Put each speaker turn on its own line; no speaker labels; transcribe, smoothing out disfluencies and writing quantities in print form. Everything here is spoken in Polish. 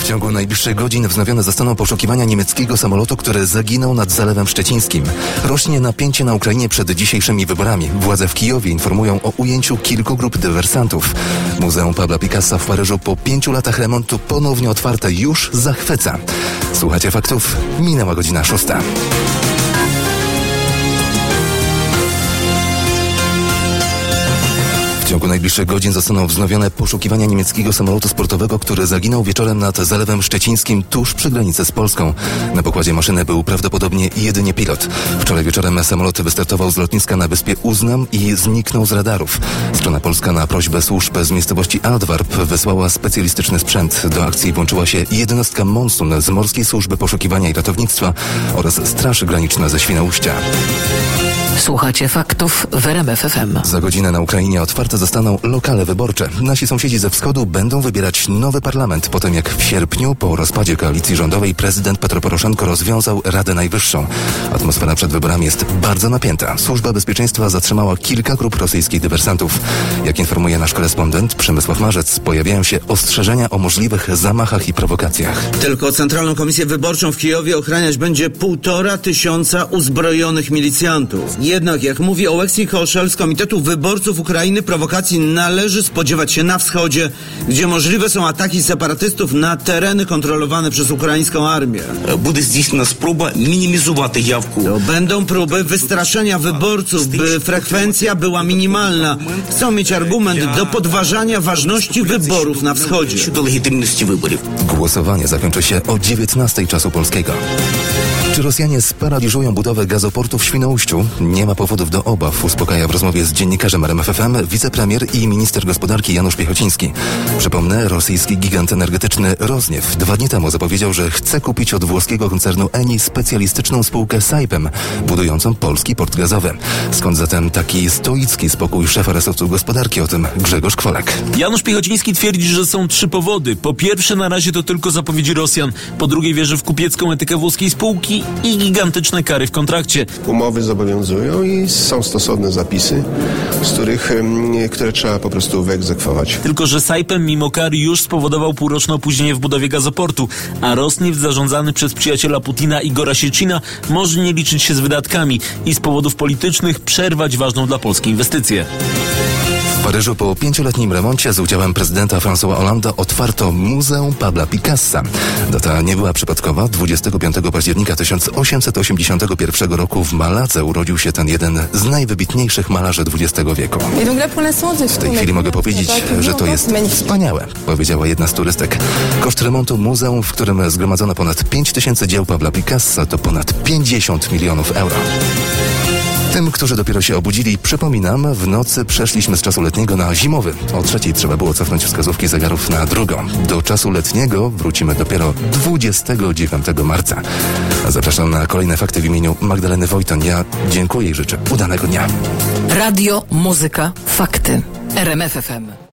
W ciągu najbliższych godzin wznowione zostaną poszukiwania niemieckiego samolotu, który zaginął nad Zalewem Szczecińskim. Rośnie napięcie na Ukrainie przed dzisiejszymi wyborami. Władze w Kijowie informują o ujęciu kilku grup dywersantów. Muzeum Pabla Picassa w Paryżu po 5 latach remontu ponownie otwarte już zachwyca. Słuchacie faktów? Minęła godzina 6. W ciągu najbliższych godzin zostaną wznowione poszukiwania niemieckiego samolotu sportowego, który zaginął wieczorem nad Zalewem Szczecińskim tuż przy granicy z Polską. Na pokładzie maszyny był prawdopodobnie jedynie pilot. Wczoraj wieczorem samolot wystartował z lotniska na wyspie Uznam i zniknął z radarów. Strona polska na prośbę służb z miejscowości Altwarp wysłała specjalistyczny sprzęt. Do akcji włączyła się jednostka Monsun z Morskiej Służby Poszukiwania i Ratownictwa oraz Straż Graniczna ze Świnoujścia.
Słuchacie faktów w RMF FM.
Za godzinę na Ukrainie otwarte zostaną lokale wyborcze. Nasi sąsiedzi ze wschodu będą wybierać nowy parlament po tym, jak w sierpniu po rozpadzie koalicji rządowej prezydent Petro Poroszenko rozwiązał Radę Najwyższą. Atmosfera przed wyborami jest bardzo napięta. Służba Bezpieczeństwa zatrzymała kilka grup rosyjskich dywersantów. Jak informuje nasz korespondent Przemysław Marzec, pojawiają się ostrzeżenia o możliwych zamachach i prowokacjach.
Tylko Centralną Komisję Wyborczą w Kijowie ochraniać będzie 1500 uzbrojonych milicjantów. Jednak, jak mówi Oleksij Koszel z Komitetu Wyborców Ukrainy, prowokacji należy spodziewać się na wschodzie, gdzie możliwe są ataki separatystów na tereny kontrolowane przez ukraińską armię. To będą próby wystraszenia wyborców, by frekwencja była minimalna. Chcą mieć argument do podważania ważności wyborów na wschodzie.
Głosowanie zakończy się o 19 czasu polskiego. Czy Rosjanie sparaliżują budowę gazoportu w Świnoujściu? Nie ma powodów do obaw, uspokaja w rozmowie z dziennikarzem RMF FM wicepremier i minister gospodarki Janusz Piechociński. Przypomnę, rosyjski gigant energetyczny Rosniew 2 dni temu zapowiedział, że chce kupić od włoskiego koncernu Eni specjalistyczną spółkę Saipem, budującą polski port gazowy. Skąd zatem taki stoicki spokój szefa resortu gospodarki? O tym Grzegorz Kwolek.
Janusz Piechociński twierdzi, że są 3 powody. Po pierwsze, na razie to tylko zapowiedzi Rosjan. Po drugie, wierzy w kupiecką etykę włoskiej spółki i gigantyczne kary w kontrakcie.
Umowy zobowiązują i są stosowne zapisy, które trzeba po prostu wyegzekwować.
Tylko że Saipem mimo kar już spowodował półroczne opóźnienie w budowie gazoportu, a Rosneft zarządzany przez przyjaciela Putina Igora Siecina może nie liczyć się z wydatkami i z powodów politycznych przerwać ważną dla Polski inwestycję.
W Paryżu po 5-letnim remoncie z udziałem prezydenta François Hollande otwarto Muzeum Pabla Picassa. Data nie była przypadkowa. 25 października 1881 roku w Malace urodził się ten jeden z najwybitniejszych malarzy XX wieku. W tej chwili mogę powiedzieć, że to jest wspaniałe, powiedziała jedna z turystek. Koszt remontu muzeum, w którym zgromadzono ponad 5000 dzieł Pabla Picassa, to ponad 50 milionów euro. Tym, którzy dopiero się obudzili, przypominam, w nocy przeszliśmy z czasu letniego na zimowy. O 3:00 trzeba było cofnąć wskazówki zegarów na 2:00. Do czasu letniego wrócimy dopiero 29 marca. Zapraszam na kolejne fakty w imieniu Magdaleny Wojton. Ja dziękuję i życzę udanego dnia.
Radio, muzyka, fakty. RMF FM.